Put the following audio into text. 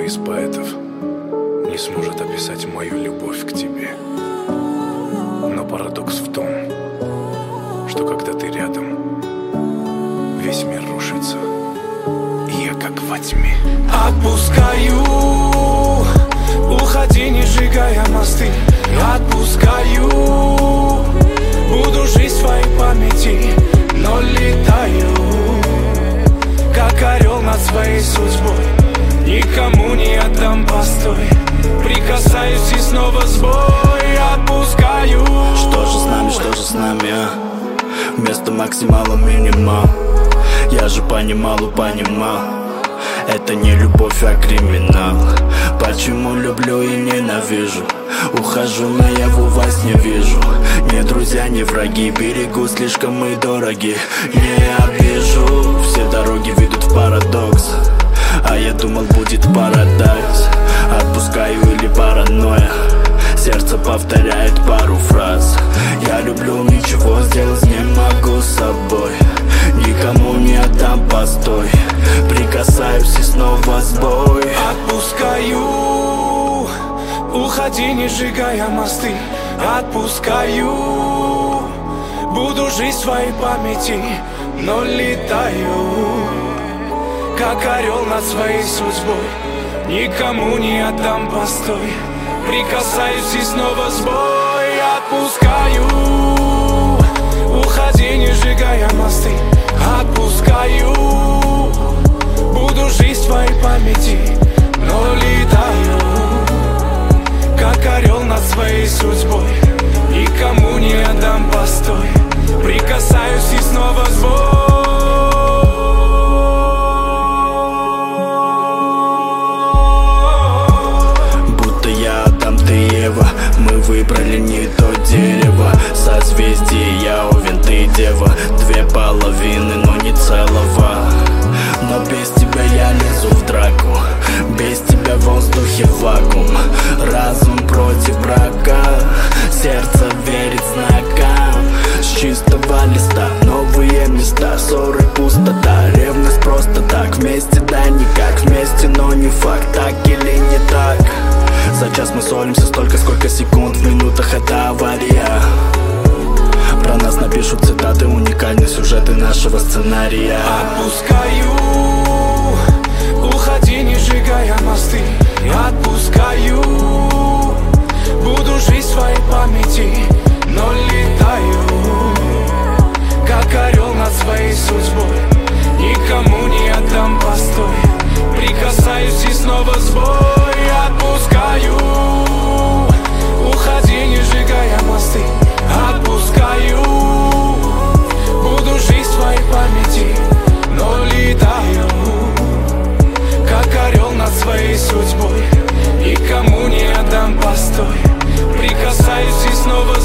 из поэтов не сможет описать мою любовь к тебе. Но парадокс в том, что когда ты рядом, весь мир рушится, и я как во тьме. Отпускаю, уходи, не сжигая мосты. Отпускаю, буду жить в твоей памяти, но летаю, как орел над своей судьбой. Никому не отдам постой, прикасаюсь и снова сбой. Отпускаю. Что же с нами, что же с нами, а? Вместо максимала минимал. Я же понимал, это не любовь, а криминал. Почему люблю и ненавижу? Ухожу наяву, во сне вижу. Не друзья, не враги, берегу, слишком мы дороги. Не обижу, все дороги ведут в парадокс, а я думал, будет парадайз. Отпускаю или паранойя, сердце повторяет пару фраз. Я люблю, ничего сделать не могу с собой. Никому не отдам постой, прикасаюсь и снова сбой. Отпускаю, уходи, не сжигая мосты. Отпускаю, буду жить в своей памяти, но летаю, как орел над своей судьбой. Никому не отдам постой, прикасаюсь и снова сбой. Отпускаю, уходи, не сжигая мосты. Отпускаю, буду жить в твоей памяти, но летаю, как орел над своей судьбой. Никому не отдам постой, прикасаюсь и снова сбой. Мы выбрали не то дерево, созвездие, я Овен, ты дева. Две половины, но не целого. Но без тебя я лезу в драку, без тебя в воздухе вакуум. Разум против брака, сердце верит знакам. С чистого листа новые места, ссоры, пустота, ревность просто так. Вместе да никак, вместе, но не факт, так или не так. За час мы ссоримся столько, сколько секунд в минутах, это авария. Про нас напишут цитаты, уникальные сюжеты нашего сценария. Отпускаю, уходи, не сжигая мосты. Отпускаю, буду жить в своей памяти, но летаю, как орел над своей судьбой. Никому не отдам постой, прикасаюсь и снова сбой. Отпускаю, уходи, не сжигая мосты. Отпускаю, буду жить в твоей памяти, но летаю, как орел над своей судьбой. Никому не отдам постой, прикасаюсь и снова